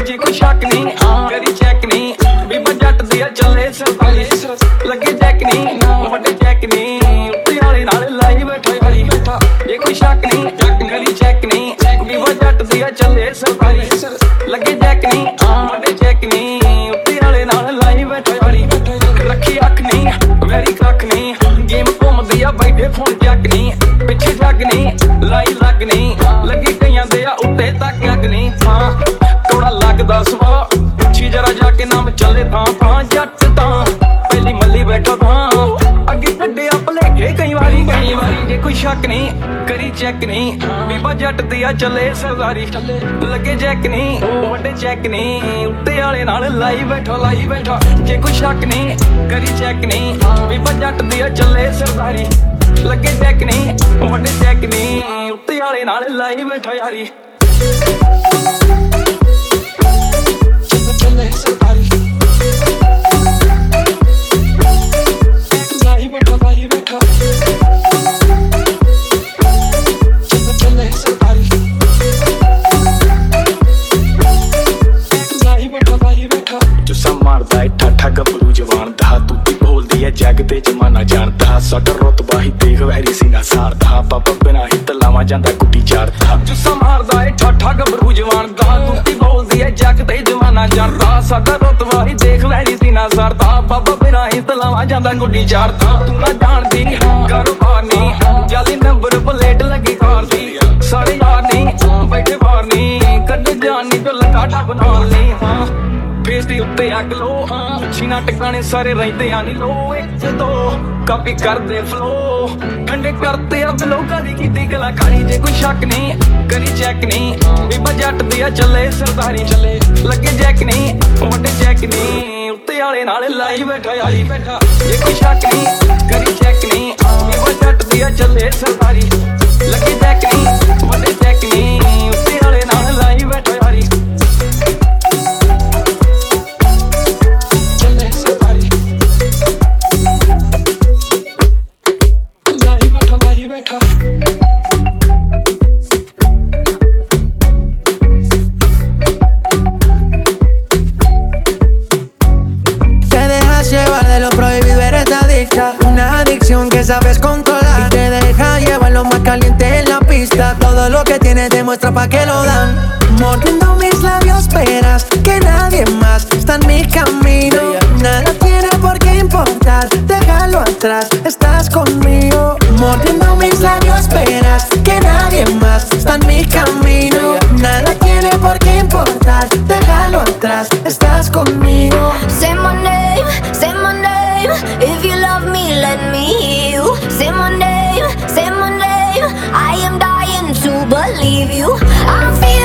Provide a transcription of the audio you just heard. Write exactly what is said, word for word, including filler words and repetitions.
जे कोई शक नहीं करी चेक नहीं बीबा जट दिया चले सरदारी लगे चेक नहीं वड्डे चेक नहीं उत्ते वाले नाल लाई बैठा यारी जे कोई शक नहीं करी चेक नहीं बीबा जट दिया चले सरदारी लगे चेक नहीं वड्डे चेक नहीं उत्ते वाले नाल लाई बैठा यारी रखी अख नहीं वैरी कख नहीं गेम घूमदी आ बैठे फोन जग नहीं पिछे जग नहीं लाई लग नहीं लगी कईयां दे आ उत्ते तक अग नहीं हां थोड़ा लगदा सवा पिछे जरा जाके नाम चले थां थां जट तां पहली मल्ली बैठा थां अगे कड्डे आ भलेखे कई वारी कई वारी जे कोई शक नहीं करी चेक नहीं बीबा जट दिया चले सरदारी लगे चेक नहीं वड्डे चेक नहीं उत्ते वाले नाल लाई बैठा लाई बैठा जे कोई शक नहीं करी चेक नहीं बीबा जट दिया चले सरदारी लगे चेक नहीं वड्डे चेक नहीं उत्ते वाले नाल लाई बैठा यारी चले सरदारी लाई बैठा लाई बैठा चले सरदारी लाई बैठा लाई बैठा जुस्सा मारदा है ठाठा गबरू जवान दा तूती बोलदी है जग ते जमाना जानदा साडा रुतबा ही देख वैरी सीना सारदा पापा बिना ही तलावा जांदा गुड्डी चारदा जुस्सा मारदा है ठाठा गबरू जवान दा तूती बोलदी है जग ते जमाना जानदा साडा रुतबा ही देख वैरी सीना सारदा पापा बिना ही तलावा जांदा गुड्डी चारदा तू ना जानदी कारोबार नहीं जाली नंबर प्लेट लगी कार दी सारे यार नहीं बैठे बाहर नहीं कद जानी तो लकाटा बना नहीं हां फेस दे उत्ते अग लो छीना टकाने सारे रहंदे आ नी लो एक दो कापी करदे फ्लो ठंडे करते अब लोकां दी कीती कलाकारी जे कोई शक नहीं करी चेक नहीं बीबा जट दिया चले सरदारी चले लगे चेक नहीं वड्डे चेक नहीं उत्ते वाले नाल लाई बैठा यारी बैठा जे कोई शक नहीं करी चेक नहीं बीबा जट दिया चले सरदारी लगे चेक नहीं वड्डे चेक नहीं उत्ते वाले नाल लाई बैठा यारी Una adicción que sabes controlar y te deja llevar lo más caliente en la pista. Todo lo que tienes demuestra pa' que lo dan. Mordiendo mis labios verás que nadie más está en mi camino. Nada tiene por qué importar, déjalo atrás, estás conmigo. Mordiendo mis labios verás que nadie más está en mi camino. Nada tiene por qué importar, déjalo atrás, estás conmigo. Say my name, say my name. If you love me, let me hear you. Say my name, say my name. I am dying to believe you. I'm feeling